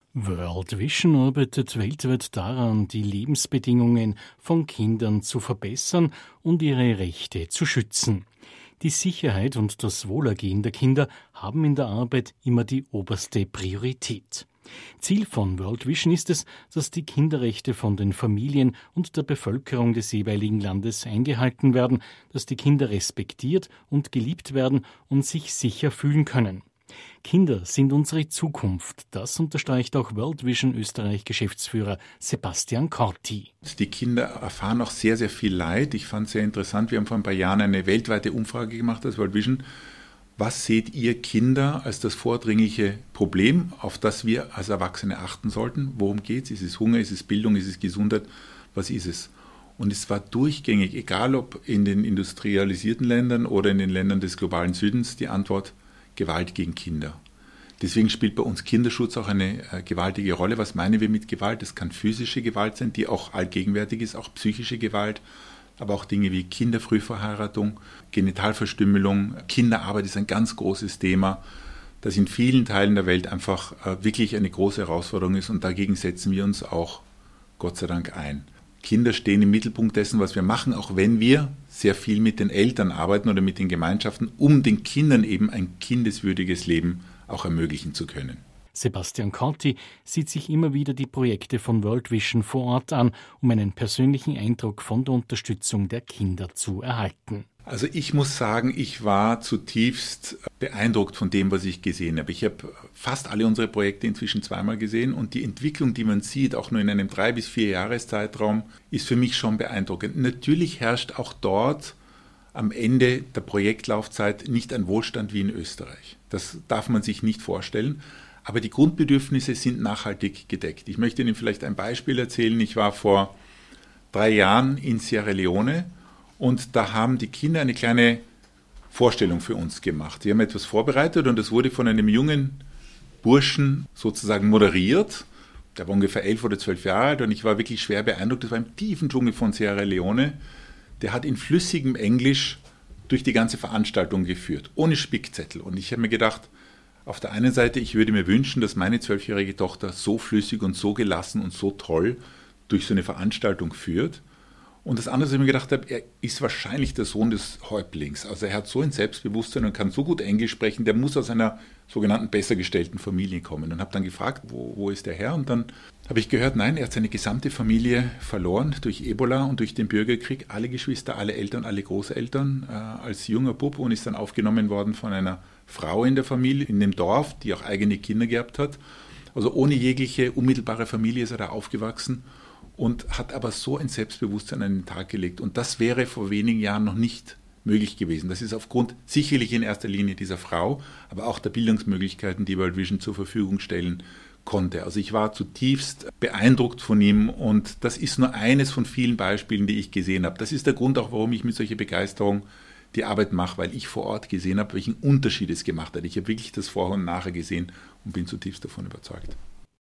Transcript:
World Vision arbeitet weltweit daran, die Lebensbedingungen von Kindern zu verbessern und ihre Rechte zu schützen. Die Sicherheit und das Wohlergehen der Kinder haben in der Arbeit immer die oberste Priorität. Ziel von World Vision ist es, dass die Kinderrechte von den Familien und der Bevölkerung des jeweiligen Landes eingehalten werden, dass die Kinder respektiert und geliebt werden und sich sicher fühlen können. Kinder sind unsere Zukunft. Das unterstreicht auch World Vision Österreich-Geschäftsführer Sebastian Corti. Die Kinder erfahren auch sehr, sehr viel Leid. Ich fand es sehr interessant, wir haben vor ein paar Jahren eine weltweite Umfrage gemacht als World Vision. Was seht ihr Kinder als das vordringliche Problem, auf das wir als Erwachsene achten sollten? Worum geht es? Ist es Hunger, ist es Bildung, ist es Gesundheit? Was ist es? Und es war durchgängig, egal ob in den industrialisierten Ländern oder in den Ländern des globalen Südens, die Antwort: Gewalt gegen Kinder. Deswegen spielt bei uns Kinderschutz auch eine gewaltige Rolle. Was meinen wir mit Gewalt? Das kann physische Gewalt sein, die auch allgegenwärtig ist, auch psychische Gewalt, aber auch Dinge wie Kinderfrühverheiratung, Genitalverstümmelung, Kinderarbeit ist ein ganz großes Thema, das in vielen Teilen der Welt einfach wirklich eine große Herausforderung ist, und dagegen setzen wir uns auch Gott sei Dank ein. Kinder stehen im Mittelpunkt dessen, was wir machen, auch wenn wir sehr viel mit den Eltern arbeiten oder mit den Gemeinschaften, um den Kindern eben ein kindeswürdiges Leben auch ermöglichen zu können. Sebastian Corti sieht sich immer wieder die Projekte von World Vision vor Ort an, um einen persönlichen Eindruck von der Unterstützung der Kinder zu erhalten. Also ich muss sagen, ich war zutiefst beeindruckt von dem, was ich gesehen habe. Ich habe fast alle unsere Projekte inzwischen zweimal gesehen, und die Entwicklung, die man sieht, auch nur in einem 3- bis 4-Jahres-Zeitraum, ist für mich schon beeindruckend. Natürlich herrscht auch dort am Ende der Projektlaufzeit nicht ein Wohlstand wie in Österreich. Das darf man sich nicht vorstellen. Aber die Grundbedürfnisse sind nachhaltig gedeckt. Ich möchte Ihnen vielleicht ein Beispiel erzählen. Ich war vor 3 Jahren in Sierra Leone, und da haben die Kinder eine kleine Vorstellung für uns gemacht. Sie haben etwas vorbereitet, und das wurde von einem jungen Burschen sozusagen moderiert. Der war ungefähr 11 oder 12 Jahre alt, und ich war wirklich schwer beeindruckt. Das war im tiefen Dschungel von Sierra Leone. Der hat in flüssigem Englisch durch die ganze Veranstaltung geführt, ohne Spickzettel. Und ich habe mir gedacht, auf der einen Seite, ich würde mir wünschen, dass meine 12-jährige Tochter so flüssig und so gelassen und so toll durch so eine Veranstaltung führt. Und das andere, was ich mir gedacht habe, er ist wahrscheinlich der Sohn des Häuptlings. Also er hat so ein Selbstbewusstsein und kann so gut Englisch sprechen, der muss aus einer sogenannten besser gestellten Familie kommen. Und habe dann gefragt, wo ist der Herr? Und dann habe ich gehört, nein, er hat seine gesamte Familie verloren durch Ebola und durch den Bürgerkrieg. Alle Geschwister, alle Eltern, alle Großeltern als junger Bub, und ist dann aufgenommen worden von einer Frau in der Familie, in dem Dorf, die auch eigene Kinder gehabt hat. Also ohne jegliche unmittelbare Familie ist er da aufgewachsen und hat aber so ein Selbstbewusstsein an den Tag gelegt. Und das wäre vor wenigen Jahren noch nicht möglich gewesen. Das ist aufgrund sicherlich in erster Linie dieser Frau, aber auch der Bildungsmöglichkeiten, die World Vision zur Verfügung stellen konnte. Also ich war zutiefst beeindruckt von ihm, und das ist nur eines von vielen Beispielen, die ich gesehen habe. Das ist der Grund auch, warum ich mit solcher Begeisterung die Arbeit mache, weil ich vor Ort gesehen habe, welchen Unterschied es gemacht hat. Ich habe wirklich das Vorher und Nachher gesehen und bin zutiefst davon überzeugt.